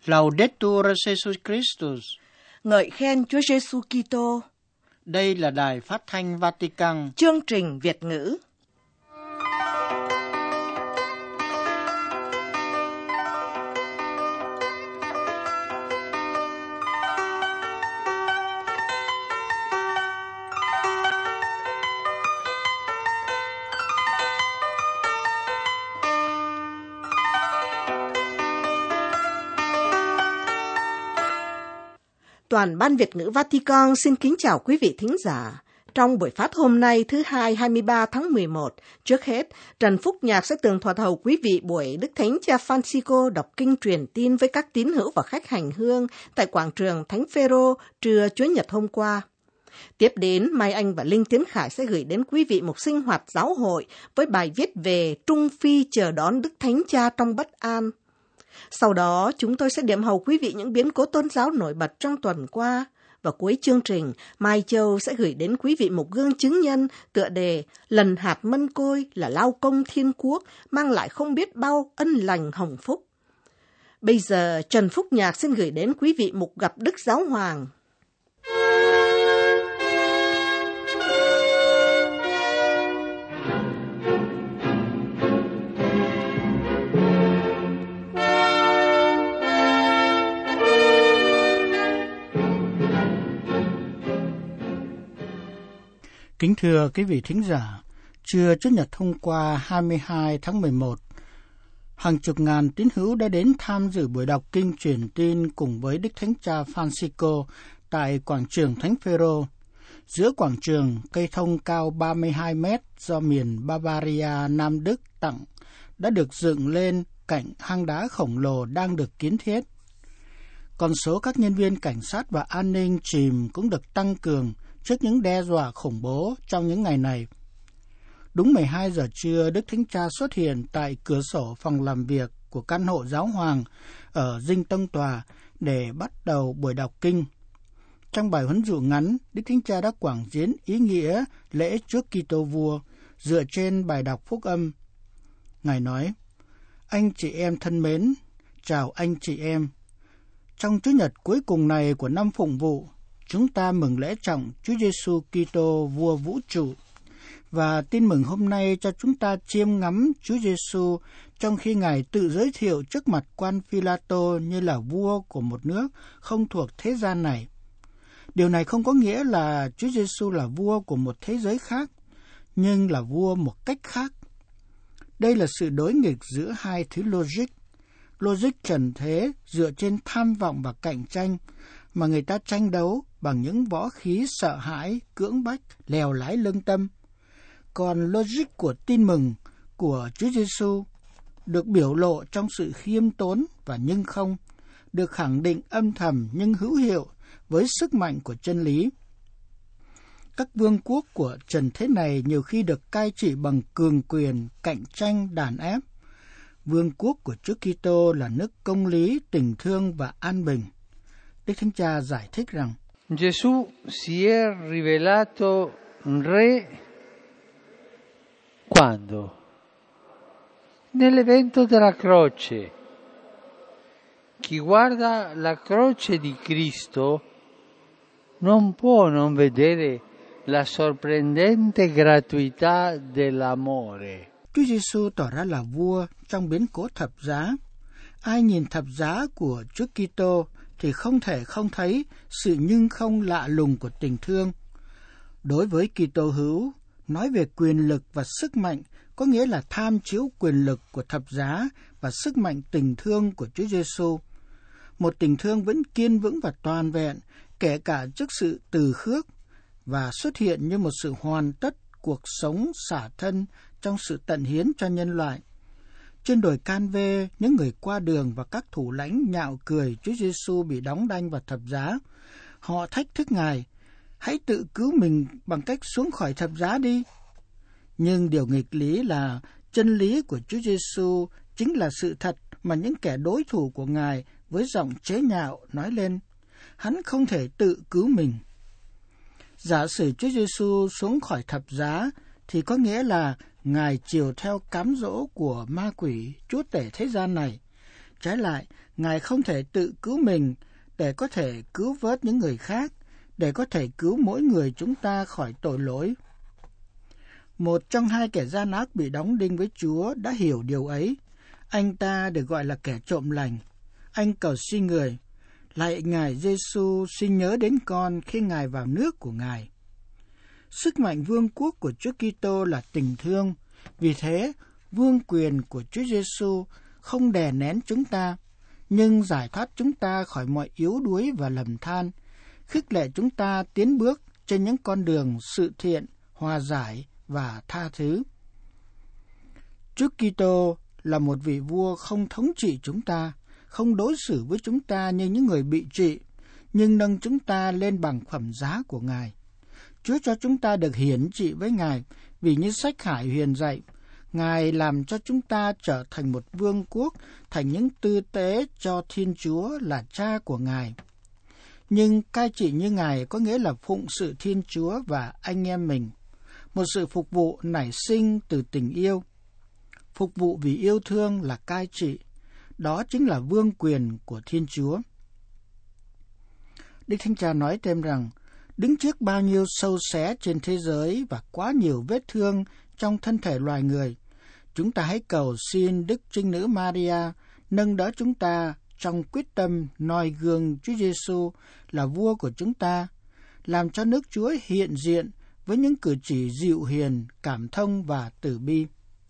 Laudetur Jesus Christus. Ngợi khen Chúa Giêsu Kitô. Đây là Đài Phát thanh Vatican. Chương trình Việt ngữ. Toàn ban Việt ngữ Vatican xin kính chào quý vị thính giả. Trong buổi phát hôm nay thứ Hai 23 tháng 11, trước hết, Trần Phúc Nhạc sẽ tường thuật hầu quý vị buổi Đức Thánh Cha Francisco đọc kinh truyền tin với các tín hữu và khách hành hương tại quảng trường Thánh Phêrô trưa Chúa Nhật hôm qua. Tiếp đến, Mai Anh và Linh Tiến Khải sẽ gửi đến quý vị một sinh hoạt giáo hội với bài viết về Trung Phi chờ đón Đức Thánh Cha trong bất an. Sau đó, chúng tôi sẽ điểm hầu quý vị những biến cố tôn giáo nổi bật trong tuần qua. Và cuối chương trình, Mai Châu sẽ gửi đến quý vị một gương chứng nhân tựa đề Lần hạt mân côi là lao công thiên quốc, mang lại không biết bao ân lành hồng phúc. Bây giờ, Trần Phúc Nhạc xin gửi đến quý vị mục gặp Đức Giáo Hoàng. Kính thưa quý vị thính giả, trưa Chủ nhật hôm qua 22 tháng 11, hàng chục ngàn tín hữu đã đến tham dự buổi đọc kinh truyền tin cùng với Đức Thánh Cha Francisco tại quảng trường Thánh Phêrô. Giữa quảng trường, cây thông cao 32 mét do miền Bavaria, Nam Đức tặng đã được dựng lên cạnh hang đá khổng lồ đang được kiến thiết. Con số các nhân viên cảnh sát và an ninh chìm cũng được tăng cường trước những đe dọa khủng bố trong những ngày này. Đúng 12 giờ trưa, Đức Thánh Cha xuất hiện tại cửa sổ phòng làm việc của căn hộ giáo hoàng ở Dinh Tông Tòa để bắt đầu buổi đọc kinh. Trong bài huấn dụ ngắn, Đức Thánh Cha đã quảng diễn ý nghĩa lễ trước Kitô Vua dựa trên bài đọc phúc âm. Ngài nói: Anh chị em thân mến, chào anh chị em. Trong Chủ nhật cuối cùng này của năm Phụng Vụ, chúng ta mừng lễ trọng Chúa Giêsu Kitô Vua Vũ trụ, và tin mừng hôm nay cho chúng ta chiêm ngắm Chúa Giêsu trong khi Ngài tự giới thiệu trước mặt quan Phi-la-tô như là vua của một nước không thuộc thế gian này. Điều này không có nghĩa là Chúa Giêsu là vua của một thế giới khác, nhưng là vua một cách khác. Đây là sự đối nghịch giữa hai thứ logic. Logic trần thế dựa trên tham vọng và cạnh tranh, mà người ta tranh đấu bằng những võ khí sợ hãi, cưỡng bách, lèo lái lương tâm. Còn logic của tin mừng của Chúa Giêsu được biểu lộ trong sự khiêm tốn và nhưng không, được khẳng định âm thầm nhưng hữu hiệu với sức mạnh của chân lý. Các vương quốc của trần thế này nhiều khi được cai trị bằng cường quyền, cạnh tranh, đàn ép. Vương quốc của Chúa Kitô là nước công lý, tình thương và an bình. Đức Thánh Cha giải thích rằng Gesù si è rivelato re quando? Nell'evento della croce. Chi guarda la croce di Cristo non può non vedere la sorprendente gratuità dell'amore. Chúa Giêsu tỏ ra là vua trong biến cố thập giá. Ai nhìn thập giá của Chúa Kitô thì không thể không thấy sự nhưng không lạ lùng của tình thương. Đối với Kitô hữu, nói về quyền lực và sức mạnh có nghĩa là tham chiếu quyền lực của thập giá và sức mạnh tình thương của Chúa Giêsu. Một tình thương vẫn kiên vững và toàn vẹn, kể cả trước sự từ khước, và xuất hiện như một sự hoàn tất cuộc sống xả thân trong sự tận hiến cho nhân loại. Trên đồi Can-vê, những người qua đường và các thủ lãnh nhạo cười Chúa Giêsu bị đóng đanh và thập giá. Họ thách thức Ngài: hãy tự cứu mình bằng cách xuống khỏi thập giá đi. Nhưng điều nghịch lý là chân lý của Chúa Giêsu chính là sự thật mà những kẻ đối thủ của Ngài với giọng chế nhạo nói lên: hắn không thể tự cứu mình. Giả sử Chúa Giêsu xuống khỏi thập giá thì có nghĩa là Ngài chiều theo cám dỗ của ma quỷ chúa tể thế gian này. Trái lại, Ngài không thể tự cứu mình để có thể cứu vớt những người khác, để có thể cứu mỗi người chúng ta khỏi tội lỗi. Một trong hai kẻ gian ác bị đóng đinh với Chúa đã hiểu điều ấy. Anh ta được gọi là kẻ trộm lành. Anh cầu xin người: lạy Ngài Giêsu, xin nhớ đến con khi Ngài vào nước của Ngài. Sức mạnh vương quốc của Chúa Kitô là tình thương. Vì thế, vương quyền của Chúa Giêsu không đè nén chúng ta, nhưng giải thoát chúng ta khỏi mọi yếu đuối và lầm than, khích lệ chúng ta tiến bước trên những con đường sự thiện, hòa giải và tha thứ. Chúa Kitô là một vị vua không thống trị chúng ta, không đối xử với chúng ta như những người bị trị, nhưng nâng chúng ta lên bằng phẩm giá của Ngài. Chúa cho chúng ta được hiển trị với Ngài, vì như sách Hải Huyền dạy, Ngài làm cho chúng ta trở thành một vương quốc, thành những tư tế cho Thiên Chúa là Cha của Ngài. Nhưng cai trị như Ngài có nghĩa là phụng sự Thiên Chúa và anh em mình. Một sự phục vụ nảy sinh từ tình yêu. Phục vụ vì yêu thương là cai trị. Đó chính là vương quyền của Thiên Chúa. Đức Thánh Cha nói thêm rằng, đứng trước bao nhiêu sâu xé trên thế giới và quá nhiều vết thương trong thân thể loài người, chúng ta hãy cầu xin Đức Trinh Nữ Maria nâng đỡ chúng ta trong quyết tâm noi gương Chúa Giêsu là vua của chúng ta, làm cho nước Chúa hiện diện với những cử chỉ dịu hiền, cảm thông và từ bi.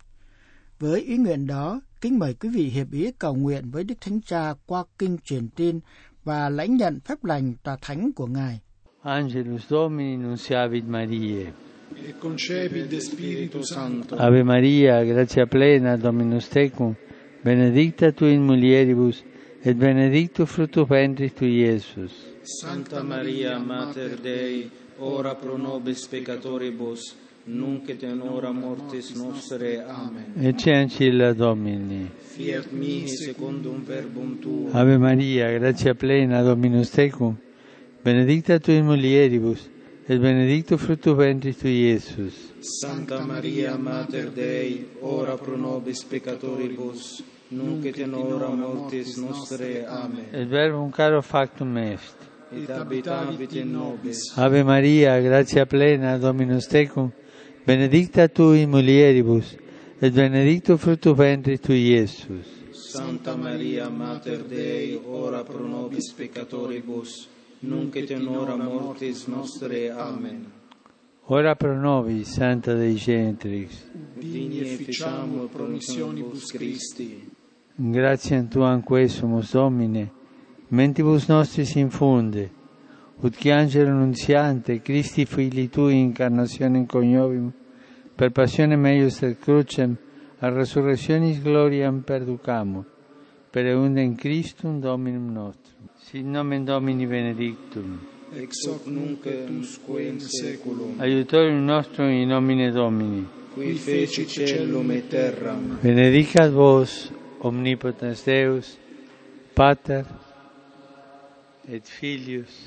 Với ý nguyện đó, kính mời quý vị hiệp ý cầu nguyện với Đức Thánh Cha qua kinh truyền tin và lãnh nhận phép lành tòa thánh của Ngài. Angelus Domini nunciavit Mariae. Et concepit Spiritu Sancto. Ave Maria, gratia plena, Dominus tecum, benedicta tu in mulieribus, et benedictus fructus ventris tui, Iesus. Sancta Maria, Mater Dei, ora pro nobis peccatoribus, nunc et in hora mortis nostre. Amen. Ecce ancilla Domini. Fiat mihi secundum verbum tuo. Ave Maria, gratia plena, Dominus tecum, benedicta tu in mulieribus, et benedictus fructus ventris tui, Iesus. Sancta Maria, Mater Dei, ora pro nobis peccatoribus, nunc et in hora mortis nostre. Amen. Et verbum caro factum est. Et habitavit in nobis. Ave Maria, gratia plena, Dominus tecum, benedicta tu in mulieribus, et benedictus fructus ventris tui, Iesus. Sancta Maria, Mater Dei, ora pro nobis peccatoribus, nunc et in hora mortis nostre. Amen. Ora pro nobis, Santa Dei Genitrix. Digni efficiamur promissionibus Christi. Gratiam Tuam quesumus, Domine, mentibus nostris infunde, ut qui angelo nuntiante, Christi Filii Tui incarnationem coniovimus, per passionem eius et crucem, a resurrectionis gloriam perducamur, per eundem Christum Dominum nostrum. Sit nomen Domini benedictum. Ex hoc nunc et usque in saeculum. Aiutorium nostrum in nomine Domini. Qui feci caelum et terram. Benedicat vos, omnipotens Deus, Pater, et Filius,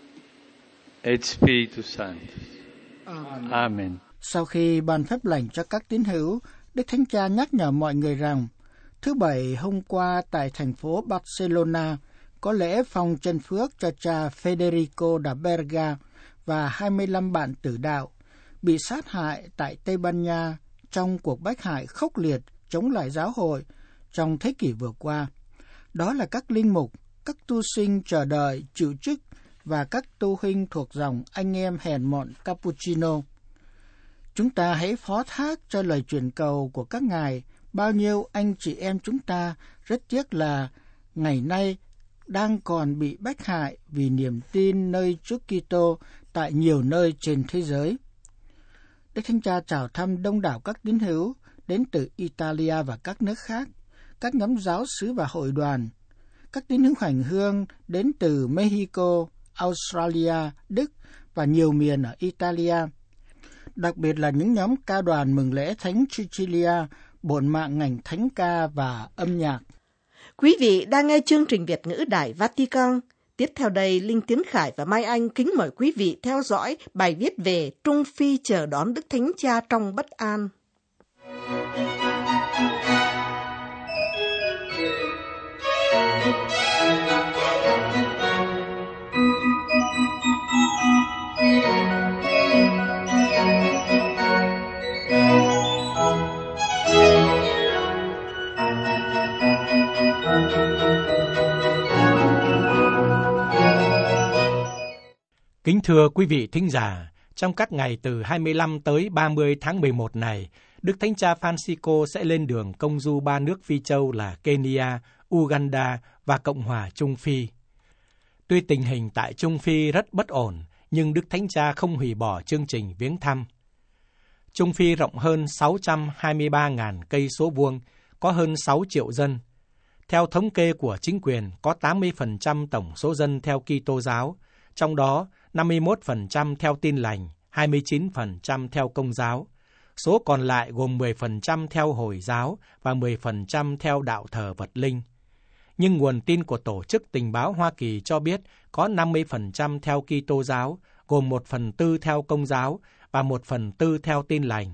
et Spiritus Sanctus. Amen. Amen. Sau khi ban phép lành cho các tín hữu, Đức Thánh Cha nhắc nhở mọi người rằng, thứ Bảy hôm qua tại thành phố Barcelona có lễ phong chân phước cho cha Federico da Berga và 25 bạn tử đạo bị sát hại tại Tây Ban Nha trong cuộc bách hại khốc liệt chống lại giáo hội trong thế kỷ vừa qua. Đó là các linh mục, các tu sinh chờ đợi chịu chức và các tu huynh thuộc dòng anh em hèn mọn Cappuccino. Chúng ta hãy phó thác cho lời truyền cầu của các ngài. Bao nhiêu anh chị em chúng ta rất tiếc là ngày nay đang còn bị bách hại vì niềm tin nơi Chúa Kitô tại nhiều nơi trên thế giới. Đức Thánh Cha chào thăm đông đảo các tín hữu đến từ Italia và các nước khác, các nhóm giáo xứ và hội đoàn, các tín hữu hành hương đến từ Mexico, Australia, Đức và nhiều miền ở Italia. Đặc biệt là những nhóm ca đoàn mừng lễ Thánh Cecilia, bổn mạng ngành thánh ca và âm nhạc. Quý vị đang nghe chương trình Việt ngữ Đài Vatican. Tiếp theo đây, Linh Tiến Khải và Mai Anh kính mời quý vị theo dõi bài viết về Trung Phi chờ đón Đức Thánh Cha trong bất an. Kính thưa quý vị thính giả, trong các ngày từ 25 tới 30 tháng 11 này, Đức Thánh Cha Francisco sẽ lên đường công du 3 nước Phi Châu là Kenya, Uganda và Cộng hòa Trung Phi. Tuy tình hình tại Trung Phi rất bất ổn, nhưng Đức Thánh Cha không hủy bỏ chương trình viếng thăm. Trung Phi rộng hơn 623.000 cây số vuông, có hơn 6 triệu dân. Theo thống kê của chính quyền, có 80% tổng số dân theo Kitô giáo, trong đó 51% theo Tin lành, 29% theo Công giáo. Số còn lại gồm 10% theo Hồi giáo và 10% theo đạo thờ vật linh. Nhưng nguồn tin của Tổ chức Tình báo Hoa Kỳ cho biết có 50% theo Kitô giáo, gồm 1/4 theo Công giáo và 1/4 theo Tin lành.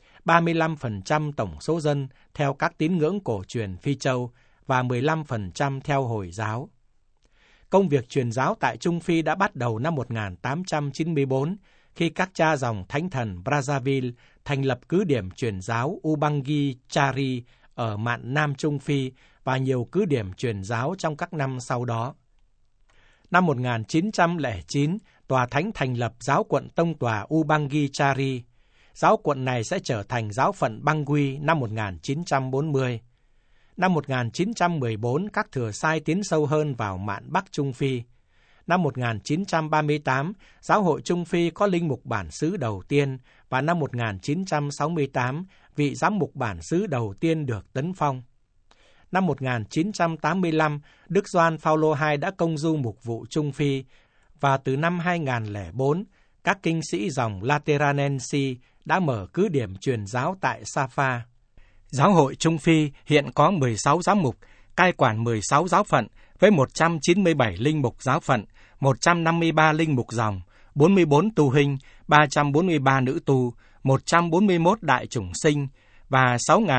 35% tổng số dân theo các tín ngưỡng cổ truyền Phi Châu và 15% theo Hồi giáo. Công việc truyền giáo tại Trung Phi đã bắt đầu năm 1894, khi các cha dòng Thánh thần Brazzaville thành lập cứ điểm truyền giáo Ubangi Chari ở mạn Nam Trung Phi và nhiều cứ điểm truyền giáo trong các năm sau đó. Năm 1909, Tòa Thánh thành lập giáo quận tông tòa Ubangi Chari. Giáo quận này sẽ trở thành giáo phận Bangui năm 1940. Năm 1914, các thừa sai tiến sâu hơn vào mạn Bắc Trung Phi. Năm 1938, Giáo hội Trung Phi có linh mục bản xứ đầu tiên và năm 1968, vị giám mục bản xứ đầu tiên được tấn phong. Năm 1985, Đức Gioan Phaolô II đã công du mục vụ Trung Phi và từ năm 2004, các kinh sĩ dòng Lateranensi đã mở cứ điểm truyền giáo tại Safa. Giáo hội Trung Phi hiện có 16 giám mục, cai quản 16 giáo phận với 197 linh mục giáo phận, 153 linh mục dòng, 44 tu huynh, 343 nữ tu, 141 đại chủng sinh và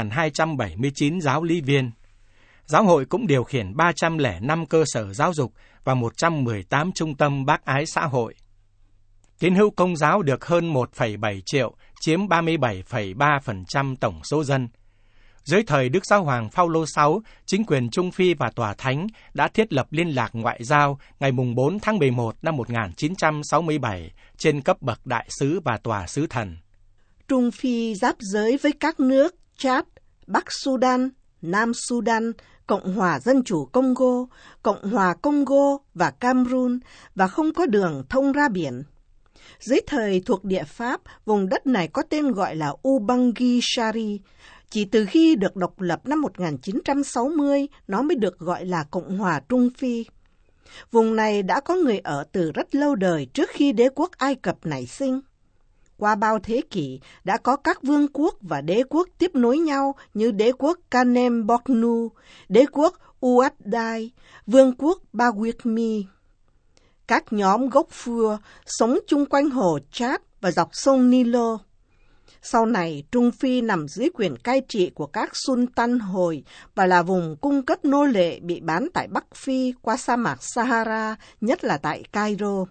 6.279 giáo lý viên. Giáo hội cũng điều khiển 305 cơ sở giáo dục và 118 trung tâm bác ái xã hội. Tín hữu Công giáo được hơn 1,7 triệu, chiếm 37,3% tổng số dân. Dưới thời Đức Giáo hoàng Phaolô VI, chính quyền Trung Phi và Tòa Thánh đã thiết lập liên lạc ngoại giao ngày 4 tháng 11 năm 1967 trên cấp bậc đại sứ và tòa sứ thần. Trung Phi giáp giới với các nước Chad, Bắc Sudan, Nam Sudan, Cộng hòa Dân chủ Congo, Cộng hòa Congo và Cameroon và không có đường thông ra biển. Dưới thời thuộc địa Pháp, vùng đất này có tên gọi là Ubangi Chari. Chỉ từ khi được độc lập năm 1960, nó mới được gọi là Cộng hòa Trung Phi. Vùng này đã có người ở từ rất lâu đời trước khi đế quốc Ai Cập nảy sinh. Qua bao thế kỷ, đã có các vương quốc và đế quốc tiếp nối nhau như đế quốc Kanem Bornu, đế quốc Ouaddai, vương quốc Bawikmi. Các nhóm gốc Phua sống chung quanh hồ Chad và dọc sông Nilo. Sau này, Trung Phi nằm dưới quyền cai trị của các Sultan Hồi và là vùng cung cấp nô lệ bị bán tại Bắc Phi qua sa mạc Sahara, nhất là tại Cairo.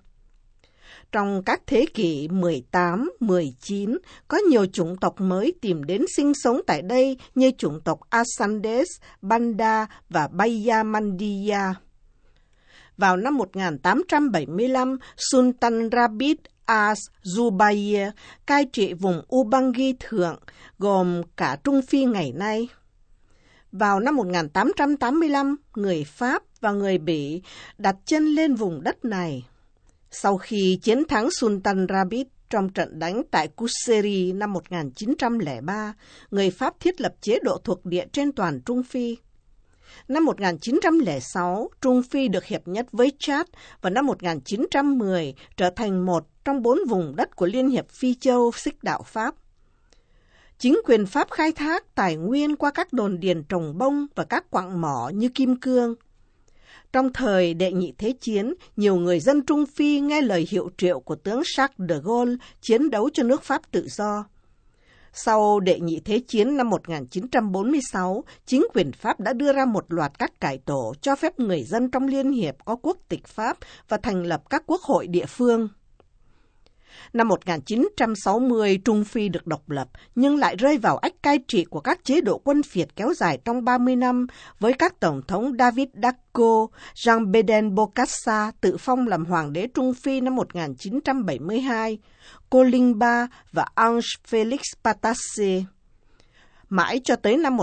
Trong các thế kỷ 18, 19, có nhiều chủng tộc mới tìm đến sinh sống tại đây như chủng tộc Asandes, Banda và Bayamandiya. Vào năm 1875, Sultan Rabid Az-Zubayr cai trị vùng Ubangi Thượng, gồm cả Trung Phi ngày nay. Vào năm 1885, người Pháp và người Bỉ đặt chân lên vùng đất này. Sau khi chiến thắng Sultan Rabid trong trận đánh tại Kuseri năm 1903, người Pháp thiết lập chế độ thuộc địa trên toàn Trung Phi. Năm 1906, Trung Phi được hiệp nhất với Chad và năm 1910 trở thành một trong 4 vùng đất của Liên hiệp Phi Châu Xích đạo Pháp. Chính quyền Pháp khai thác tài nguyên qua các đồn điền trồng bông và các quặng mỏ như kim cương. Trong thời Đệ Nhị Thế Chiến, nhiều người dân Trung Phi nghe lời hiệu triệu của tướng Charles de Gaulle chiến đấu cho nước Pháp tự do. Sau Đệ Nhị Thế Chiến năm 1946, chính quyền Pháp đã đưa ra một loạt các cải tổ cho phép người dân trong Liên hiệp có quốc tịch Pháp và thành lập các quốc hội địa phương. Năm 1960, Trung Phi được độc lập, nhưng lại rơi vào ách cai trị của các chế độ quân phiệt kéo dài trong 30 năm, với các tổng thống David Dacko, Jean-Bédène Bokassa tự phong làm hoàng đế Trung Phi năm 1972, Colimba và Ange Félix Patasse. Mãi cho tới năm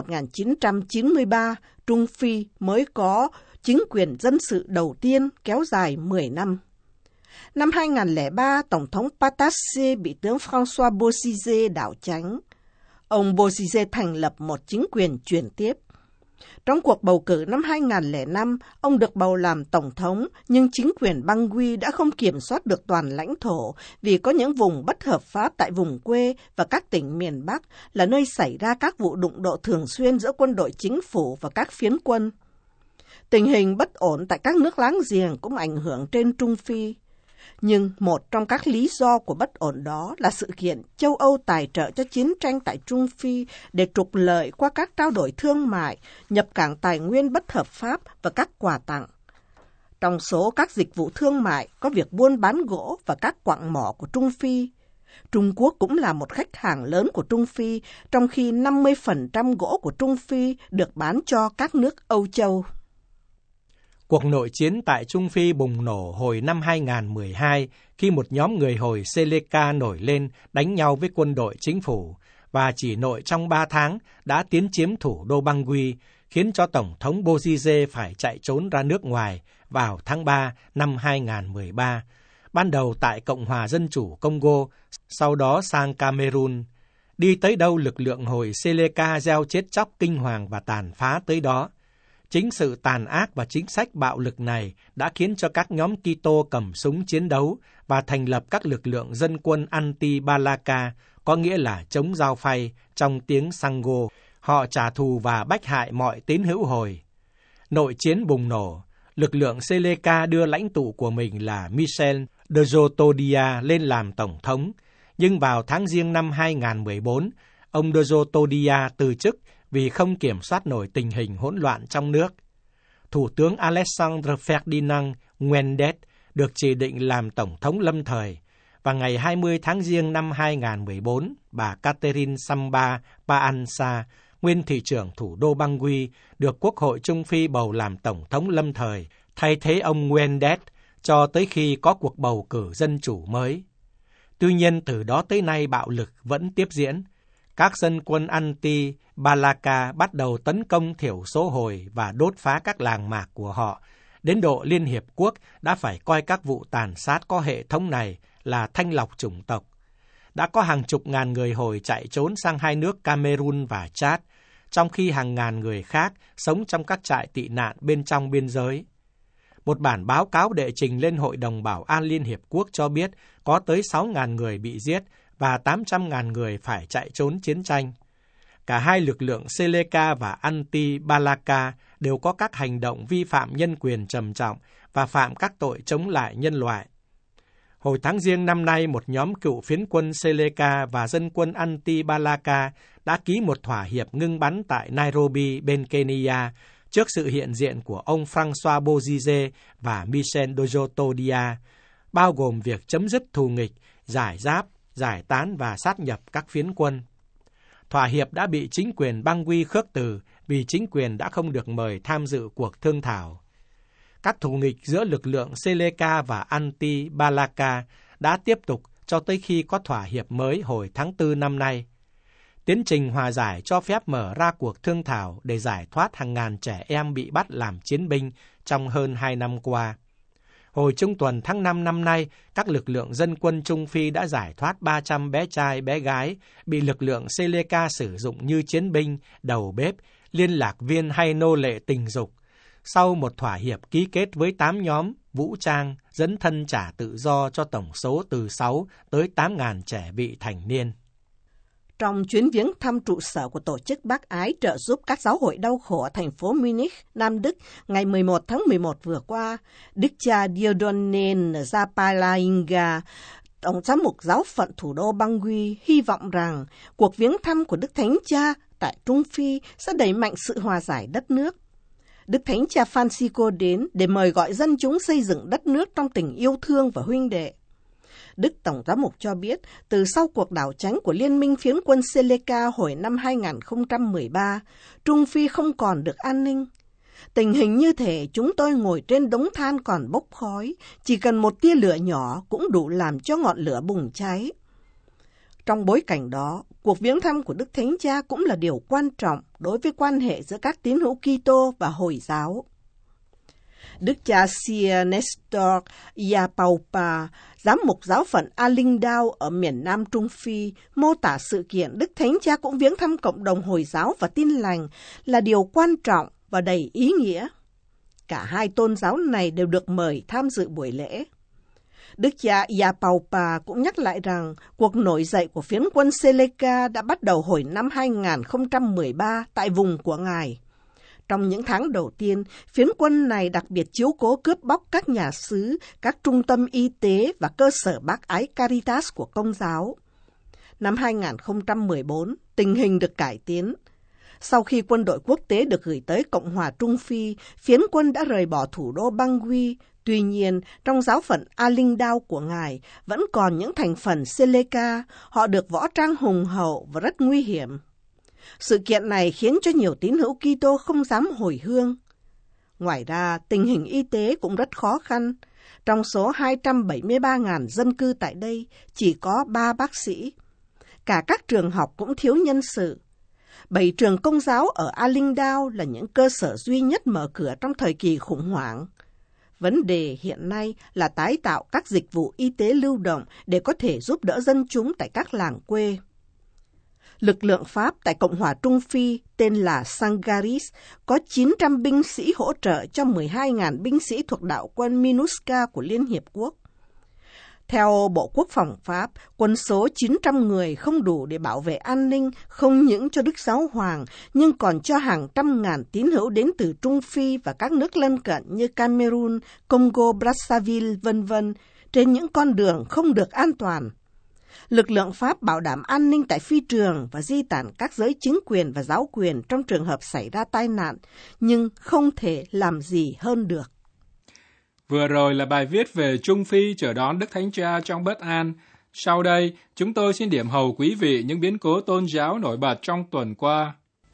1993, Trung Phi mới có chính quyền dân sự đầu tiên kéo dài 10 năm. Năm 2003, Tổng thống Patasse bị tướng François Bozizé đảo chánh. Ông Bozizé thành lập một chính quyền chuyển tiếp. Trong cuộc bầu cử năm 2005, ông được bầu làm tổng thống, nhưng chính quyền Bangui đã không kiểm soát được toàn lãnh thổ vì có những vùng bất hợp pháp tại vùng quê và các tỉnh miền Bắc là nơi xảy ra các vụ đụng độ thường xuyên giữa quân đội chính phủ và các phiến quân. Tình hình bất ổn tại các nước láng giềng cũng ảnh hưởng trên Trung Phi. Nhưng một trong các lý do của bất ổn đó là sự kiện châu Âu tài trợ cho chiến tranh tại Trung Phi để trục lợi qua các trao đổi thương mại, nhập cảng tài nguyên bất hợp pháp và các quà tặng. Trong số các dịch vụ thương mại có việc buôn bán gỗ và các quặng mỏ của Trung Phi. Trung Quốc cũng là một khách hàng lớn của Trung Phi, trong khi 50% gỗ của Trung Phi được bán cho các nước Âu Châu. Cuộc nội chiến tại Trung Phi bùng nổ hồi năm 2012 khi một nhóm người Hồi Seleka nổi lên đánh nhau với quân đội chính phủ và chỉ nội trong 3 tháng đã tiến chiếm thủ đô Bangui, khiến cho Tổng thống Bozizé phải chạy trốn ra nước ngoài vào tháng 3 năm 2013, ban đầu tại Cộng hòa Dân chủ Congo, sau đó sang Cameroon. Đi tới đâu lực lượng Hồi Seleka gieo chết chóc kinh hoàng và tàn phá tới đó. Chính sự tàn ác và chính sách bạo lực này đã khiến cho các nhóm Kitô cầm súng chiến đấu và thành lập các lực lượng dân quân anti-Balaka, có nghĩa là chống giao phay trong tiếng Sango. Họ trả thù và bách hại mọi tín hữu Hồi. Nội chiến bùng nổ, lực lượng Seleka đưa lãnh tụ của mình là Michel Djotodia lên làm tổng thống, nhưng vào tháng Giêng năm 2014, ông Djotodia từ chức vì không kiểm soát nổi tình hình hỗn loạn trong nước. Thủ tướng Alexandre Ferdinand Nguyendet được chỉ định làm tổng thống lâm thời, và ngày 20 tháng Giêng năm 2014, bà Catherine Samba Paansa, nguyên thị trưởng thủ đô Bangui, được Quốc hội Trung Phi bầu làm tổng thống lâm thời, thay thế ông Nguyendet cho tới khi có cuộc bầu cử dân chủ mới. Tuy nhiên, từ đó tới nay bạo lực vẫn tiếp diễn. Các dân quân anti-Balaka bắt đầu tấn công thiểu số Hồi và đốt phá các làng mạc của họ, đến độ Liên Hiệp Quốc đã phải coi các vụ tàn sát có hệ thống này là thanh lọc chủng tộc. Đã có hàng chục ngàn người Hồi chạy trốn sang hai nước Cameroon và Chad, trong khi hàng ngàn người khác sống trong các trại tị nạn bên trong biên giới. Một bản báo cáo đệ trình lên Hội đồng Bảo an Liên Hiệp Quốc cho biết có tới 6.000 người bị giết và 800.000 người phải chạy trốn chiến tranh. Cả hai lực lượng Seleka và Anti-Balaka đều có các hành động vi phạm nhân quyền trầm trọng và phạm các tội chống lại nhân loại. Hồi tháng Giêng năm nay, một nhóm cựu phiến quân Seleka và dân quân Anti-Balaka đã ký một thỏa hiệp ngưng bắn tại Nairobi bên Kenya trước sự hiện diện của ông François Bozizé và Michel Djotodia, bao gồm việc chấm dứt thù nghịch, giải giáp, giải tán và sát nhập các phiến quân. Thỏa hiệp đã bị chính quyền Bangui khước từ vì chính quyền đã không được mời tham dự cuộc thương thảo. Các thù nghịch giữa lực lượng Seleka và Anti-Balaka đã tiếp tục cho tới khi có thỏa hiệp mới hồi tháng 4 năm nay. Tiến trình hòa giải cho phép mở ra cuộc thương thảo để giải thoát hàng ngàn trẻ em bị bắt làm chiến binh trong hơn 2 năm qua. Hồi trung tuần tháng 5 năm nay, các lực lượng dân quân Trung Phi đã giải thoát 300 bé trai, bé gái bị lực lượng Seleka sử dụng như chiến binh, đầu bếp, liên lạc viên hay nô lệ tình dục, sau một thỏa hiệp ký kết với 8 nhóm vũ trang dấn thân trả tự do cho tổng số từ 6 tới 8.000 trẻ vị thành niên. Trong chuyến viếng thăm trụ sở của Tổ chức Bác Ái trợ giúp các giáo hội đau khổ ở thành phố Munich, Nam Đức, ngày 11 tháng 11 vừa qua, Đức cha Dieudonné Zapalainga, Tổng giám mục giáo phận thủ đô Bangui, hy vọng rằng cuộc viếng thăm của Đức Thánh Cha tại Trung Phi sẽ đẩy mạnh sự hòa giải đất nước. Đức Thánh Cha Francisco đến để mời gọi dân chúng xây dựng đất nước trong tình yêu thương và huynh đệ. Đức Tổng giám mục cho biết, từ sau cuộc đảo chánh của Liên minh phiến quân Seleka hồi năm 2013, Trung Phi không còn được an ninh. Tình hình như thể chúng tôi ngồi trên đống than còn bốc khói, chỉ cần một tia lửa nhỏ cũng đủ làm cho ngọn lửa bùng cháy. Trong bối cảnh đó, cuộc viếng thăm của Đức Thánh Cha cũng là điều quan trọng đối với quan hệ giữa các tín hữu Kitô và Hồi giáo. Đức cha Sir Nestor Yapaupa, giám mục giáo phận Alindao ở miền Nam Trung Phi, mô tả sự kiện Đức Thánh Cha cũng viếng thăm cộng đồng Hồi giáo và Tin lành là điều quan trọng và đầy ý nghĩa. Cả hai tôn giáo này đều được mời tham dự buổi lễ. Đức cha Yapaupa cũng nhắc lại rằng cuộc nổi dậy của phiến quân Seleka đã bắt đầu hồi năm 2013 tại vùng của Ngài. Trong những tháng đầu tiên, phiến quân này đặc biệt chiếu cố cướp bóc các nhà xứ, các trung tâm y tế và cơ sở bác ái Caritas của Công giáo. Năm 2014, tình hình được cải tiến. Sau khi quân đội quốc tế được gửi tới Cộng hòa Trung Phi, phiến quân đã rời bỏ thủ đô Bangui. Tuy nhiên, trong giáo phận Alindao của Ngài vẫn còn những thành phần Seleka, họ được võ trang hùng hậu và rất nguy hiểm. Sự kiện này khiến cho nhiều tín hữu Kitô không dám hồi hương. Ngoài ra, tình hình y tế cũng rất khó khăn. Trong số 273.000 dân cư tại đây, chỉ có 3 bác sĩ. Cả các trường học cũng thiếu nhân sự. 7 trường công giáo ở Alindao là những cơ sở duy nhất mở cửa trong thời kỳ khủng hoảng. Vấn đề hiện nay là tái tạo các dịch vụ y tế lưu động để có thể giúp đỡ dân chúng tại các làng quê. Lực lượng Pháp tại Cộng hòa Trung Phi tên là Sangaris có 900 binh sĩ hỗ trợ cho 12.000 binh sĩ thuộc đạo quân MINUSCA của Liên Hiệp Quốc. Theo Bộ Quốc phòng Pháp, quân số 900 người không đủ để bảo vệ an ninh không những cho Đức Giáo Hoàng, nhưng còn cho hàng trăm ngàn tín hữu đến từ Trung Phi và các nước lân cận như Cameroon, Congo, Brazzaville, v.v. trên những con đường không được an toàn. Lực lượng Pháp bảo đảm an ninh tại phi trường và di tản các giới chính quyền và giáo quyền trong trường hợp xảy ra tai nạn, nhưng không thể làm gì hơn được. Vừa rồi là bài viết về Trung Phi chờ đón Đức Thánh Cha trong bất an. Sau đây, chúng tôi xin điểm hầu quý vị những biến cố tôn giáo nổi bật trong tuần qua.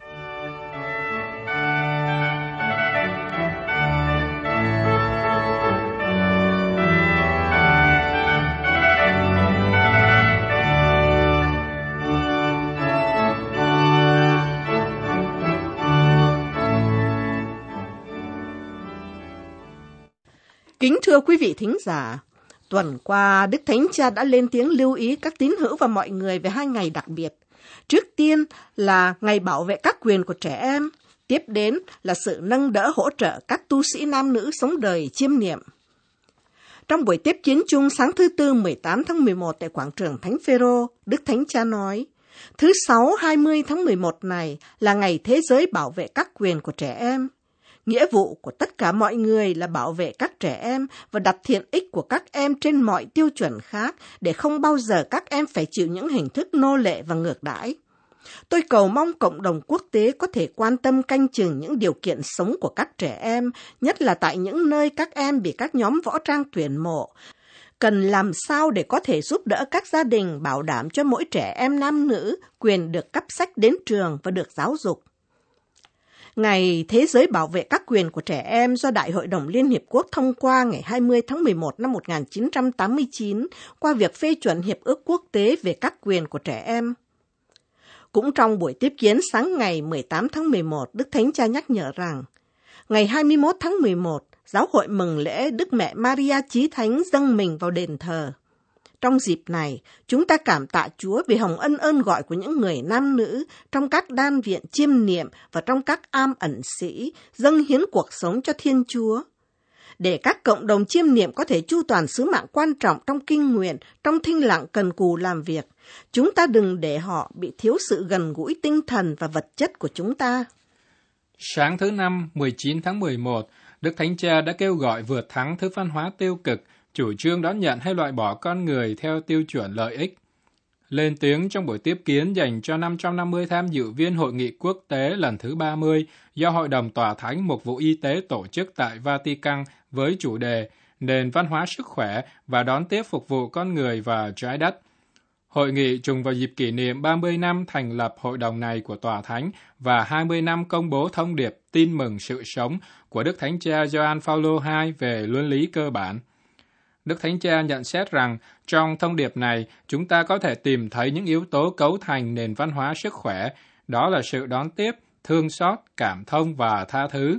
Kính thưa quý vị thính giả, tuần qua Đức Thánh Cha đã lên tiếng lưu ý các tín hữu và mọi người về 2 ngày đặc biệt. Trước tiên là ngày bảo vệ các quyền của trẻ em, tiếp đến là sự nâng đỡ hỗ trợ các tu sĩ nam nữ sống đời chiêm niệm. Trong buổi tiếp kiến chung sáng thứ Tư 18 tháng 11 tại quảng trường Thánh Phêrô, Đức Thánh Cha nói, thứ Sáu 20 tháng 11 này là ngày thế giới bảo vệ các quyền của trẻ em. Nghĩa vụ của tất cả mọi người là bảo vệ các trẻ em và đặt thiện ích của các em trên mọi tiêu chuẩn khác để không bao giờ các em phải chịu những hình thức nô lệ và ngược đãi. Tôi cầu mong cộng đồng quốc tế có thể quan tâm canh chừng những điều kiện sống của các trẻ em, nhất là tại những nơi các em bị các nhóm võ trang tuyển mộ. Cần làm sao để có thể giúp đỡ các gia đình bảo đảm cho mỗi trẻ em nam nữ quyền được cắp sách đến trường và được giáo dục. Ngày Thế giới bảo vệ các quyền của trẻ em do Đại hội đồng Liên Hiệp Quốc thông qua ngày 20 tháng 11 năm 1989 qua việc phê chuẩn Hiệp ước Quốc tế về các quyền của trẻ em. Cũng trong buổi tiếp kiến sáng ngày 18 tháng 11, Đức Thánh Cha nhắc nhở rằng, ngày 21 tháng 11, Giáo hội mừng lễ Đức Mẹ Maria Chí Thánh dâng mình vào đền thờ. Trong dịp này, chúng ta cảm tạ Chúa vì hồng ân ơn gọi của những người nam nữ trong các đan viện chiêm niệm và trong các am ẩn sĩ dâng hiến cuộc sống cho Thiên Chúa. Để các cộng đồng chiêm niệm có thể chu toàn sứ mạng quan trọng trong kinh nguyện, trong thinh lặng cần cù làm việc, chúng ta đừng để họ bị thiếu sự gần gũi tinh thần và vật chất của chúng ta. Sáng thứ Năm, 19 tháng 11, Đức Thánh Cha đã kêu gọi vượt thắng thứ văn hóa tiêu cực, chủ trương đón nhận hay loại bỏ con người theo tiêu chuẩn lợi ích. Lên tiếng trong buổi tiếp kiến dành cho 550 tham dự viên Hội nghị quốc tế lần thứ 30 do Hội đồng Tòa Thánh Mục vụ Y tế tổ chức tại Vatican với chủ đề nền văn hóa sức khỏe và đón tiếp phục vụ con người và trái đất. Hội nghị trùng vào dịp kỷ niệm 30 năm thành lập hội đồng này của Tòa Thánh và 20 năm công bố thông điệp tin mừng sự sống của Đức Thánh Cha Gioan Phaolô II về luân lý cơ bản. Đức Thánh Cha nhận xét rằng trong thông điệp này chúng ta có thể tìm thấy những yếu tố cấu thành nền văn hóa sức khỏe, đó là sự đón tiếp, thương xót, cảm thông và tha thứ.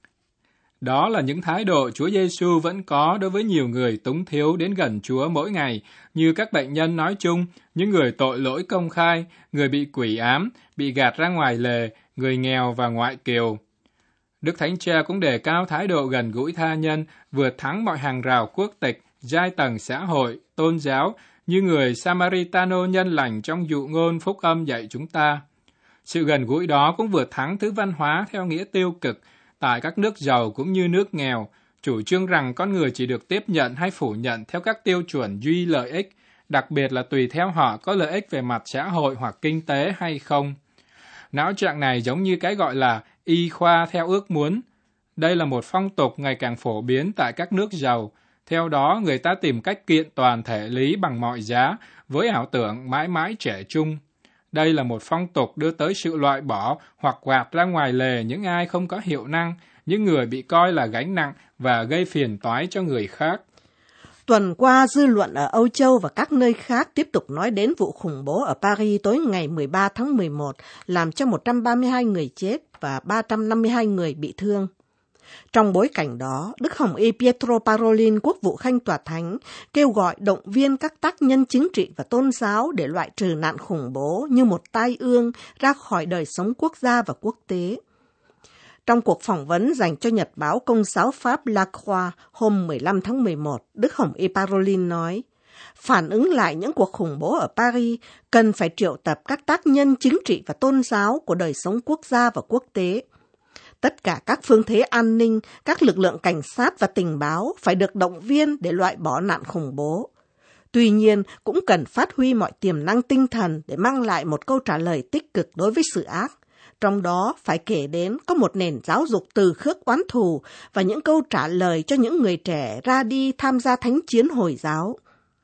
Đó là những thái độ Chúa Giêsu vẫn có đối với nhiều người túng thiếu đến gần Chúa mỗi ngày, như các bệnh nhân nói chung, những người tội lỗi công khai, người bị quỷ ám, bị gạt ra ngoài lề, người nghèo và ngoại kiều. Đức Thánh Cha cũng đề cao thái độ gần gũi tha nhân, vượt thắng mọi hàng rào quốc tịch, giai tầng xã hội, tôn giáo, như người Samaritano nhân lành trong dụ ngôn phúc âm dạy chúng ta. Sự gần gũi đó cũng vượt thắng thứ văn hóa theo nghĩa tiêu cực, tại các nước giàu cũng như nước nghèo, chủ trương rằng con người chỉ được tiếp nhận hay phủ nhận theo các tiêu chuẩn duy lợi ích, đặc biệt là tùy theo họ có lợi ích về mặt xã hội hoặc kinh tế hay không. Não trạng này giống như cái gọi là y khoa theo ước muốn. Đây là một phong tục ngày càng phổ biến tại các nước giàu. Theo đó, người ta tìm cách kiện toàn thể lý bằng mọi giá, với ảo tưởng mãi mãi trẻ trung. Đây là một phong tục đưa tới sự loại bỏ hoặc gạt ra ngoài lề những ai không có hiệu năng, những người bị coi là gánh nặng và gây phiền toái cho người khác. Tuần qua, dư luận ở Âu Châu và các nơi khác tiếp tục nói đến vụ khủng bố ở Paris tối ngày 13 tháng 11, làm cho 132 người chết và 352 người bị thương. Trong bối cảnh đó, Đức Hồng Y Pietro Parolin, Quốc vụ Khanh Tòa Thánh, kêu gọi động viên các tác nhân chính trị và tôn giáo để loại trừ nạn khủng bố như một tai ương ra khỏi đời sống quốc gia và quốc tế. Trong cuộc phỏng vấn dành cho nhật báo Công giáo Pháp La Croix hôm 15 tháng 11, Đức Hồng Y Parolin nói, phản ứng lại những cuộc khủng bố ở Paris, cần phải triệu tập các tác nhân chính trị và tôn giáo của đời sống quốc gia và quốc tế. Tất cả các phương thế an ninh, các lực lượng cảnh sát và tình báo phải được động viên để loại bỏ nạn khủng bố. Tuy nhiên, cũng cần phát huy mọi tiềm năng tinh thần để mang lại một câu trả lời tích cực đối với sự ác. Trong đó phải kể đến có một nền giáo dục từ khước oán thù và những câu trả lời cho những người trẻ ra đi tham gia thánh chiến Hồi giáo.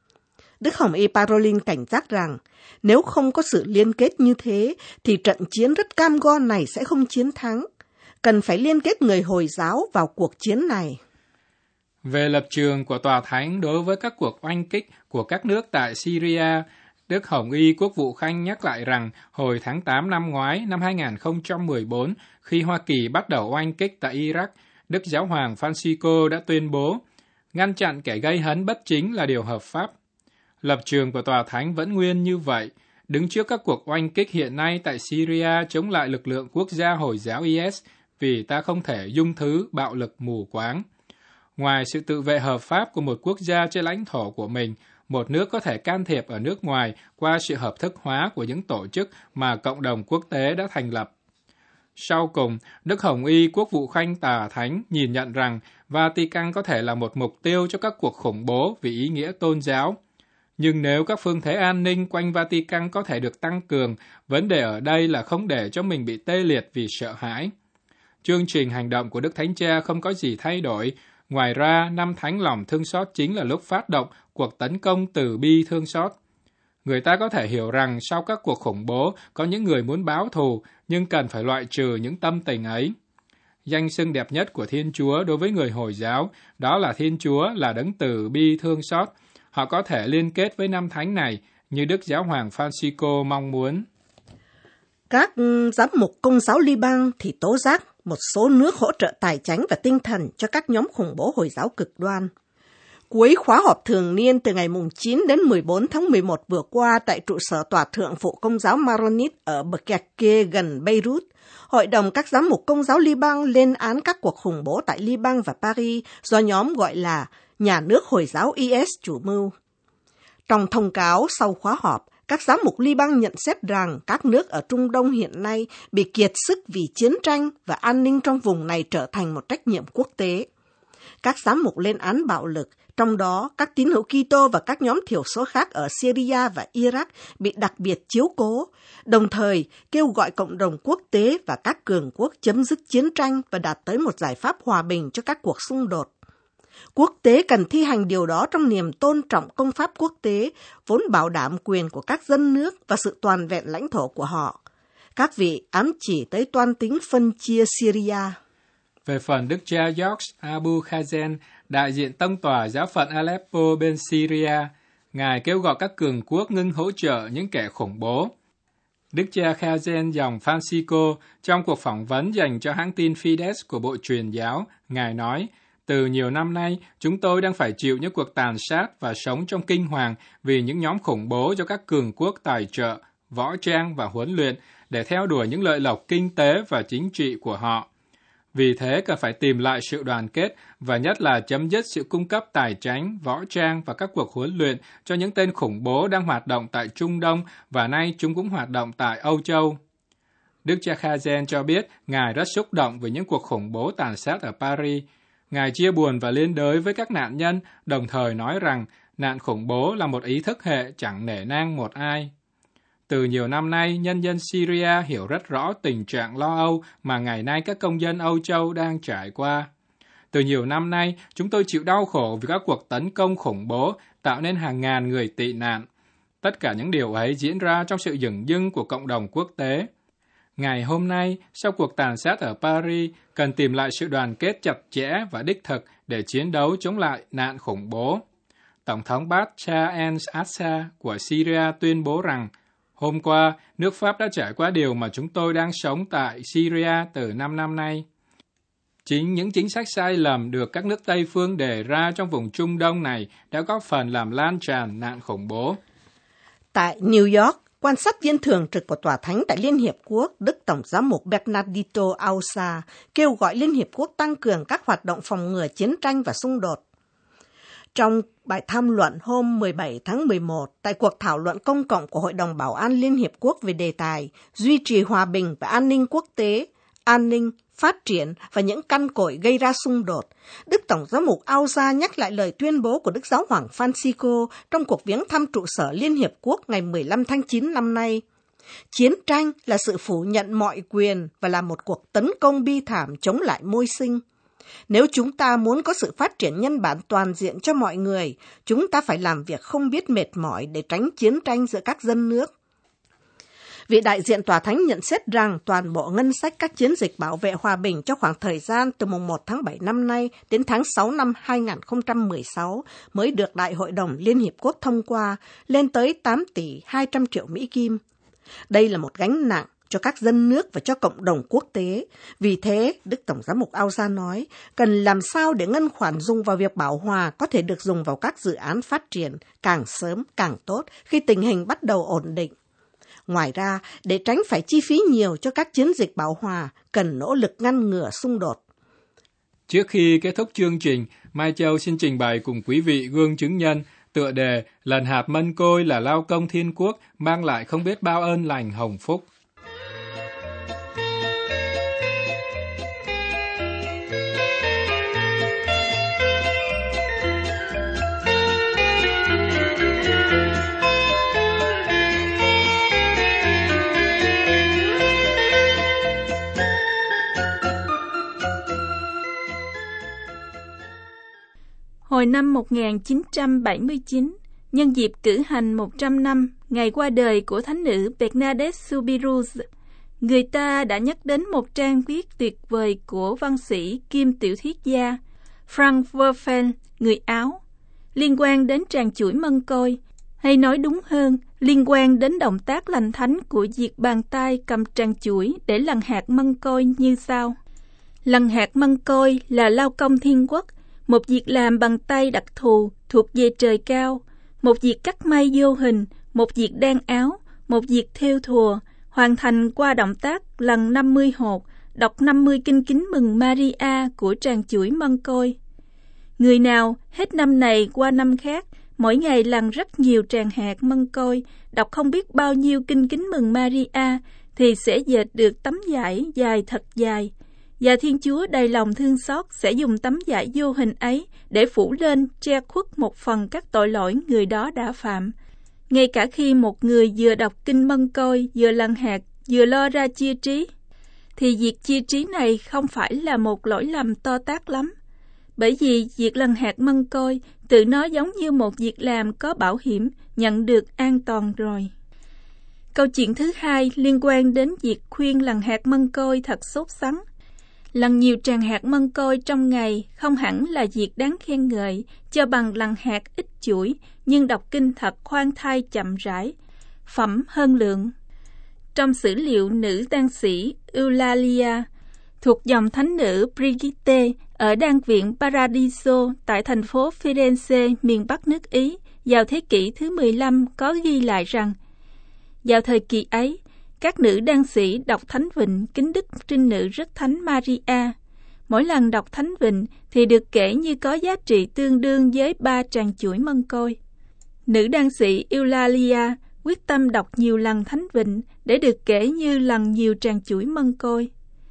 Đức Hồng Y Parolin cảnh giác rằng, nếu không có sự liên kết như thế, thì trận chiến rất cam go này sẽ không chiến thắng. Cần phải liên kết người Hồi giáo vào cuộc chiến này. Về lập trường của Tòa Thánh đối với các cuộc oanh kích của các nước tại Syria, Đức Hồng Y Quốc vụ Khanh nhắc lại rằng hồi tháng 8 năm ngoái, năm 2014, khi Hoa Kỳ bắt đầu oanh kích tại Iraq, Đức Giáo hoàng Francisco đã tuyên bố ngăn chặn kẻ gây hấn bất chính là điều hợp pháp. Lập trường của Tòa Thánh vẫn nguyên như vậy, đứng trước các cuộc oanh kích hiện nay tại Syria chống lại lực lượng quốc gia Hồi giáo IS, vì ta không thể dung thứ bạo lực mù quáng. Ngoài sự tự vệ hợp pháp của một quốc gia trên lãnh thổ của mình, một nước có thể can thiệp ở nước ngoài qua sự hợp thức hóa của những tổ chức mà cộng đồng quốc tế đã thành lập. Sau cùng, Đức Hồng Y Quốc vụ Khanh Tòa Thánh nhìn nhận rằng Vatican có thể là một mục tiêu cho các cuộc khủng bố vì ý nghĩa tôn giáo. Nhưng nếu các phương thế an ninh quanh Vatican có thể được tăng cường, vấn đề ở đây là không để cho mình bị tê liệt vì sợ hãi. Chương trình hành động của Đức Thánh Cha không có gì thay đổi. Ngoài ra, năm Thánh lòng thương xót chính là lúc phát động cuộc tấn công từ bi thương xót. Người ta có thể hiểu rằng sau các cuộc khủng bố có những người muốn báo thù, nhưng cần phải loại trừ những tâm tình ấy. Danh xưng đẹp nhất của Thiên Chúa đối với người Hồi giáo, đó là Thiên Chúa là đấng từ bi thương xót. Họ có thể liên kết với năm Thánh này, như Đức Giáo hoàng Francisco mong muốn. Các giám mục Công giáo Liban thì tố giác một số nước hỗ trợ tài chính và tinh thần cho các nhóm khủng bố Hồi giáo cực đoan. Cuối khóa họp thường niên từ ngày 9 đến 14 tháng 11 vừa qua tại trụ sở Tòa Thượng phụ Công giáo Maronite ở Bkake gần Beirut, Hội đồng các giám mục Công giáo Liban lên án các cuộc khủng bố tại Liban và Paris do nhóm gọi là Nhà nước Hồi giáo IS chủ mưu. Trong thông cáo sau khóa họp, các giám mục Liban nhận xét rằng các nước ở Trung Đông hiện nay bị kiệt sức vì chiến tranh và an ninh trong vùng này trở thành một trách nhiệm quốc tế. Các giám mục lên án bạo lực, trong đó các tín hữu Kitô và các nhóm thiểu số khác ở Syria và Iraq bị đặc biệt chiếu cố, đồng thời kêu gọi cộng đồng quốc tế và các cường quốc chấm dứt chiến tranh và đạt tới một giải pháp hòa bình cho các cuộc xung đột. Quốc tế cần thi hành điều đó trong niềm tôn trọng công pháp quốc tế, vốn bảo đảm quyền của các dân nước và sự toàn vẹn lãnh thổ của họ. Các vị ám chỉ tới toan tính phân chia Syria. Về phần Đức cha George Abu Khazen, đại diện tông tòa giáo phận Aleppo bên Syria, Ngài kêu gọi các cường quốc ngưng hỗ trợ những kẻ khủng bố. Đức cha Khazen dòng Francisco trong cuộc phỏng vấn dành cho hãng tin Fides của Bộ Truyền giáo, Ngài nói, từ nhiều năm nay, chúng tôi đang phải chịu những cuộc tàn sát và sống trong kinh hoàng vì những nhóm khủng bố do các cường quốc tài trợ, võ trang và huấn luyện để theo đuổi những lợi lộc kinh tế và chính trị của họ. Vì thế, cần phải tìm lại sự đoàn kết và nhất là chấm dứt sự cung cấp tài chánh, võ trang và các cuộc huấn luyện cho những tên khủng bố đang hoạt động tại Trung Đông và nay chúng cũng hoạt động tại Âu Châu. Đức cha Khazen cho biết Ngài rất xúc động với những cuộc khủng bố tàn sát ở Paris. Ngài chia buồn và liên đới với các nạn nhân, đồng thời nói rằng nạn khủng bố là một ý thức hệ chẳng nể nang một ai. Từ nhiều năm nay, nhân dân Syria hiểu rất rõ tình trạng lo âu mà ngày nay các công dân Âu Châu đang trải qua. Từ nhiều năm nay, chúng tôi chịu đau khổ vì các cuộc tấn công khủng bố tạo nên hàng ngàn người tị nạn. Tất cả những điều ấy diễn ra trong sự dửng dưng của cộng đồng quốc tế. Ngày hôm nay, sau cuộc tàn sát ở Paris, cần tìm lại sự đoàn kết chặt chẽ và đích thực để chiến đấu chống lại nạn khủng bố. Tổng thống Bashar al-Assad của Syria tuyên bố rằng, hôm qua, nước Pháp đã trải qua điều mà chúng tôi đang sống tại Syria từ 5 năm nay. Chính những chính sách sai lầm được các nước Tây phương đề ra trong vùng Trung Đông này đã góp phần làm lan tràn nạn khủng bố. Tại New York, quan sát viên thường trực của Tòa Thánh tại Liên Hiệp Quốc, Đức Tổng giám mục Bernardito Ausa, kêu gọi Liên Hiệp Quốc tăng cường các hoạt động phòng ngừa chiến tranh và xung đột. Trong bài tham luận hôm 17 tháng 11, tại cuộc thảo luận công cộng của Hội đồng Bảo an Liên Hiệp Quốc về đề tài duy trì hòa bình và an ninh quốc tế, an ninh, phát triển và những căn cội gây ra xung đột, Đức Tổng giám mục Ausa nhắc lại lời tuyên bố của Đức Giáo hoàng Francisco trong cuộc viếng thăm trụ sở Liên Hiệp Quốc ngày 15 tháng 9 năm nay. Chiến tranh là sự phủ nhận mọi quyền và là một cuộc tấn công bi thảm chống lại môi sinh. Nếu chúng ta muốn có sự phát triển nhân bản toàn diện cho mọi người, chúng ta phải làm việc không biết mệt mỏi để tránh chiến tranh giữa các dân nước. Vị đại diện Tòa Thánh nhận xét rằng toàn bộ ngân sách các chiến dịch bảo vệ hòa bình cho khoảng thời gian từ mùng 1 tháng 7 năm nay đến tháng 6 năm 2016 mới được Đại hội đồng Liên Hiệp Quốc thông qua, lên tới 8 tỷ 200 triệu Mỹ Kim. Đây là một gánh nặng cho các dân nước và cho cộng đồng quốc tế. Vì thế, Đức Tổng giám mục Ausa nói, cần làm sao để ngân khoản dùng vào việc bảo hòa có thể được dùng vào các dự án phát triển càng sớm càng tốt khi tình hình bắt đầu ổn định. Ngoài ra, để tránh phải chi phí nhiều cho các chiến dịch bảo hòa, cần nỗ lực ngăn ngừa xung đột. Trước khi kết thúc chương trình, Mai Châu xin trình bày cùng quý vị gương chứng nhân, tựa đề Lần hạt mân côi là lao công thiên quốc, mang lại không biết bao ơn lành hồng phúc. Hồi năm 1979, nhân dịp cử hành 100 năm ngày qua đời của thánh nữ Bernadette Soubirous, người ta đã nhắc đến một trang viết tuyệt vời của văn sĩ kiêm tiểu thuyết gia Frank Werfel, người Áo, liên quan đến tràng chuỗi mân côi, hay nói đúng hơn, liên quan đến động tác lành thánh của việc bàn tay cầm tràng chuỗi để lằn hạt mân côi như sau. Lằn hạt mân côi là lao công thiên quốc, một việc làm bằng tay đặc thù thuộc về trời cao, một việc cắt may vô hình, một việc đan áo, một việc thêu thùa, hoàn thành qua động tác lần 50 hột, đọc 50 kinh kính mừng Maria của tràng chuỗi mân côi. Người nào hết năm này qua năm khác, mỗi ngày lằn rất nhiều tràng hạt mân côi, đọc không biết bao nhiêu kinh kính mừng Maria, thì sẽ dệt được tấm vải dài thật dài. Và Thiên Chúa đầy lòng thương xót sẽ dùng tấm vải vô hình ấy để phủ lên che khuất một phần các tội lỗi người đó đã phạm. Ngay cả khi một người vừa đọc kinh mân côi, vừa lằn hạt, vừa lo ra chia trí, thì việc chia trí này không phải là một lỗi lầm to tát lắm. Bởi vì việc lần hạt mân côi tự nó giống như một việc làm có bảo hiểm, nhận được an toàn rồi. Câu chuyện thứ hai liên quan đến việc khuyên lần hạt mân côi thật sốt sắng. Lần nhiều tràng hạt mân côi trong ngày không hẳn là việc đáng khen ngợi, cho bằng lần hạt ít chuỗi, nhưng đọc kinh thật khoan thai chậm rãi, phẩm hơn lượng. Trong sử liệu nữ đan sĩ Eulalia, thuộc dòng thánh nữ Brigitte ở đan viện Paradiso tại thành phố Firenze, miền Bắc nước Ý, vào thế kỷ thứ 15 có ghi lại rằng, vào thời kỳ ấy, các nữ đan sĩ đọc Thánh Vịnh kính Đức Trinh Nữ Rất Thánh Maria. Mỗi lần đọc Thánh Vịnh thì được kể như có giá trị tương đương với 3 tràng chuỗi mân côi. Nữ đan sĩ Eulalia quyết tâm đọc nhiều lần Thánh Vịnh để được kể như lần nhiều tràng chuỗi mân côi.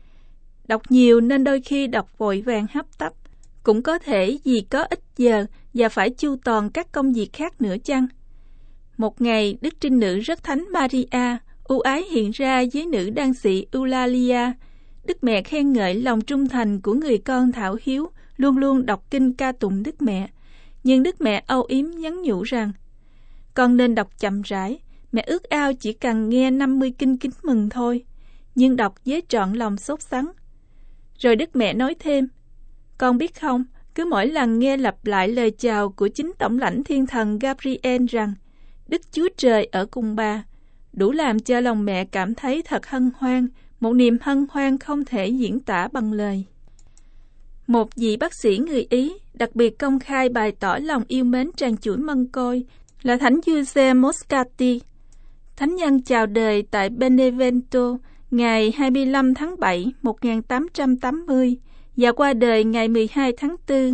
Đọc nhiều nên đôi khi đọc vội vàng hấp tấp, cũng có thể vì có ít giờ và phải chu toàn các công việc khác nữa chăng. Một ngày, Đức Trinh Nữ Rất Thánh Maria ưu ái hiện ra với nữ đan sĩ Eulalia. Đức Mẹ khen ngợi lòng trung thành của người con thảo hiếu, luôn luôn đọc kinh ca tụng Đức Mẹ. Nhưng Đức Mẹ âu yếm nhắn nhủ rằng, con nên đọc chậm rãi, mẹ ước ao chỉ cần nghe 50 kinh kính mừng thôi, nhưng đọc với trọn lòng sốt sắng. Rồi Đức Mẹ nói thêm, con biết không, cứ mỗi lần nghe lặp lại lời chào của chính tổng lãnh thiên thần Gabriel rằng, Đức Chúa Trời ở cùng bà, đủ làm cho lòng mẹ cảm thấy thật hân hoan, một niềm hân hoan không thể diễn tả bằng lời. Một vị bác sĩ người Ý đặc biệt công khai bày tỏ lòng yêu mến tràng chuỗi mân côi là Thánh Giuse Moscati. Thánh nhân chào đời tại Benevento ngày 25 tháng 7 1880 và qua đời ngày 12 tháng 4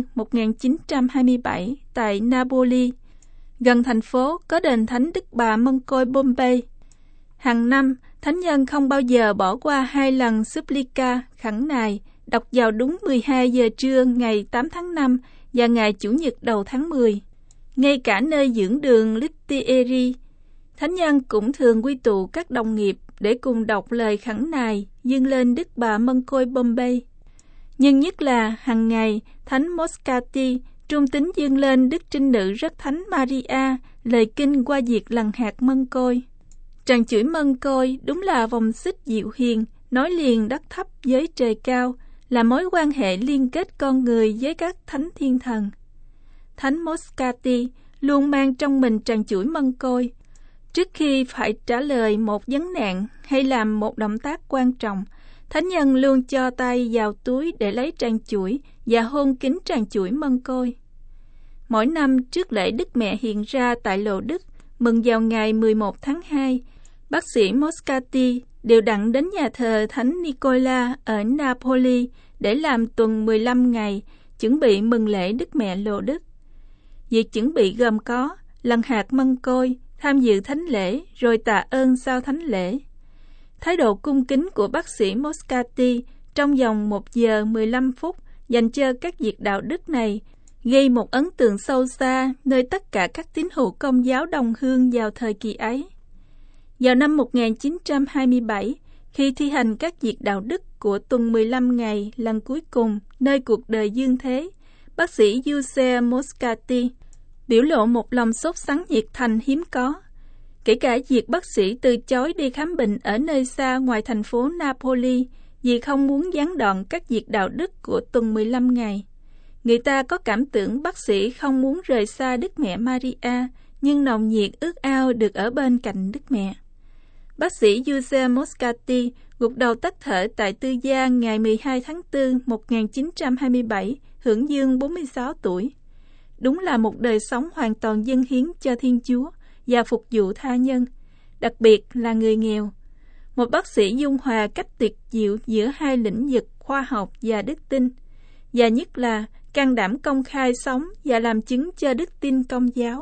1927 tại Napoli. Gần thành phố có đền thánh Đức Bà Mân Côi Bombay. Hàng năm, thánh nhân không bao giờ bỏ qua 2 lần Supplica khẩn nài, đọc vào đúng 12 giờ trưa ngày 8 tháng 5 và ngày Chủ nhật đầu tháng 10. Ngay cả nơi dưỡng đường Littieri, thánh nhân cũng thường quy tụ các đồng nghiệp để cùng đọc lời khẩn nài dâng lên Đức Bà Mân Côi Bombay. Nhưng nhất là hàng ngày, Thánh Moscati trung tín dâng lên Đức Trinh Nữ Rất Thánh Maria lời kinh qua việc lần hạt mân côi. Tràng chuỗi mân côi đúng là vòng xích dịu hiền, nối liền đất thấp với trời cao, là mối quan hệ liên kết con người với các thánh thiên thần. Thánh Moscati luôn mang trong mình tràng chuỗi mân côi. Trước khi phải trả lời một vấn nạn hay làm một động tác quan trọng, thánh nhân luôn cho tay vào túi để lấy tràng chuỗi và hôn kính tràng chuỗi mân côi. Mỗi năm trước lễ Đức Mẹ hiện ra tại Lộ Đức, mừng vào ngày 11 tháng 2, bác sĩ Moscati đều đặn đến nhà thờ Thánh Nicola ở Napoli để làm tuần 15 ngày, chuẩn bị mừng lễ Đức Mẹ Lộ Đức. Việc chuẩn bị gồm có lần hạt mân côi, tham dự thánh lễ, rồi tạ ơn sau thánh lễ. Thái độ cung kính của bác sĩ Moscati trong vòng 1 giờ 15 phút dành cho các việc đạo đức này gây một ấn tượng sâu xa nơi tất cả các tín hữu Công giáo đồng hương vào thời kỳ ấy. Vào năm 1927, khi thi hành các việc đạo đức của tuần 15 ngày lần cuối cùng nơi cuộc đời dương thế, bác sĩ Giuse Moscati biểu lộ một lòng sốt sắng nhiệt thành hiếm có. Kể cả việc bác sĩ từ chối đi khám bệnh ở nơi xa ngoài thành phố Napoli vì không muốn gián đoạn các việc đạo đức của tuần 15 ngày. Người ta có cảm tưởng bác sĩ không muốn rời xa Đức Mẹ Maria, nhưng nồng nhiệt ước ao được ở bên cạnh Đức Mẹ. Bác sĩ Giuse Moscati gục đầu tắt thở tại tư gia ngày 12 tháng 4 1927, hưởng dương 46 tuổi. Đúng là một đời sống hoàn toàn dâng hiến cho Thiên Chúa và phục vụ tha nhân, đặc biệt là người nghèo. Một bác sĩ dung hòa cách tuyệt diệu giữa hai lĩnh vực khoa học và đức tin, và nhất là can đảm công khai sống và làm chứng cho đức tin Công giáo.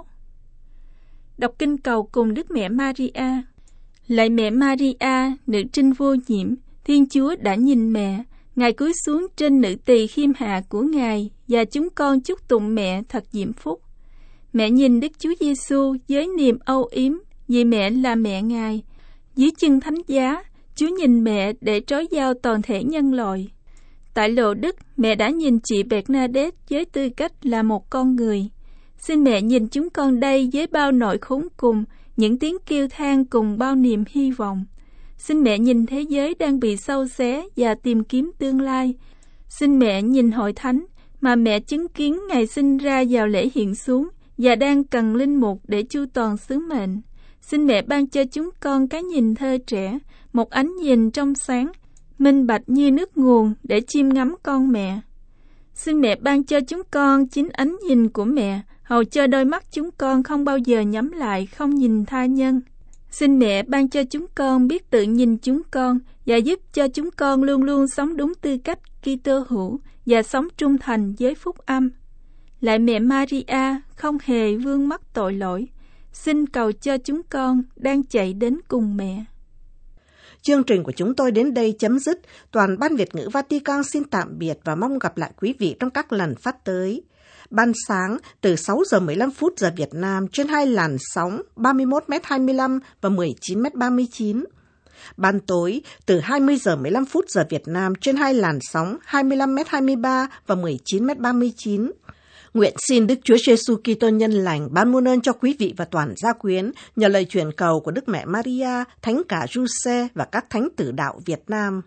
Đọc kinh cầu cùng Đức Mẹ Maria. Lạy Mẹ Maria, nữ trinh vô nhiễm, Thiên Chúa đã nhìn mẹ, Ngài cúi xuống trên nữ tỳ khiêm hạ của Ngài, và chúng con chúc tụng mẹ thật diễm phúc. Mẹ nhìn Đức Chúa Giêsu với niềm âu yếm, vì mẹ là mẹ Ngài. Dưới chân thánh giá, Chúa nhìn mẹ để trối giao toàn thể nhân loại. Tại lộ đức, mẹ đã nhìn chị Bernadette với tư cách là một con người. Xin mẹ nhìn chúng con đây với bao nỗi khốn cùng, những tiếng kêu than cùng bao niềm hy vọng. Xin mẹ nhìn thế giới đang bị xâu xé và tìm kiếm tương lai. Xin mẹ nhìn hội thánh mà mẹ chứng kiến ngày sinh ra vào lễ hiện xuống và đang cần linh mục để chu toàn sứ mệnh. Xin mẹ ban cho chúng con cái nhìn thơ trẻ, một ánh nhìn trong sáng, minh bạch như nước nguồn để chiêm ngắm con mẹ. Xin mẹ ban cho chúng con chính ánh nhìn của mẹ, hầu cho đôi mắt chúng con không bao giờ nhắm lại, không nhìn tha nhân. Xin mẹ ban cho chúng con biết tự nhìn chúng con và giúp cho chúng con luôn luôn sống đúng tư cách Kitô hữu và sống trung thành với phúc âm. Lại mẹ Maria không hề vương mắc tội lỗi, xin cầu cho chúng con đang chạy đến cùng mẹ. Chương trình của chúng tôi đến đây chấm dứt. Toàn ban Việt ngữ Vatican xin tạm biệt và mong gặp lại quý vị trong các lần phát tới. Ban sáng từ 6 giờ 15 phút giờ Việt Nam trên 2 làn sóng 31m25 và 19m39. Ban tối từ 20 giờ 15 phút giờ Việt Nam trên 2 làn sóng 25m23 và 19m39. Nguyện xin Đức Chúa Giêsu Kitô nhân lành ban muôn ơn cho quý vị và toàn gia quyến nhờ lời truyền cầu của Đức Mẹ Maria, Thánh cả Giuse và các thánh tử đạo Việt Nam.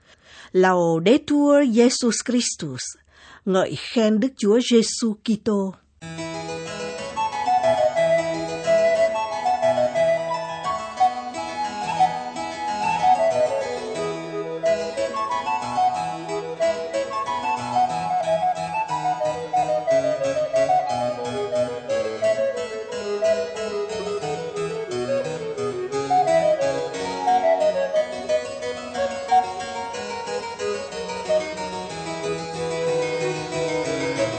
Laudetur Jesus Christus, ngợi khen Đức Chúa Giêsu Kitô.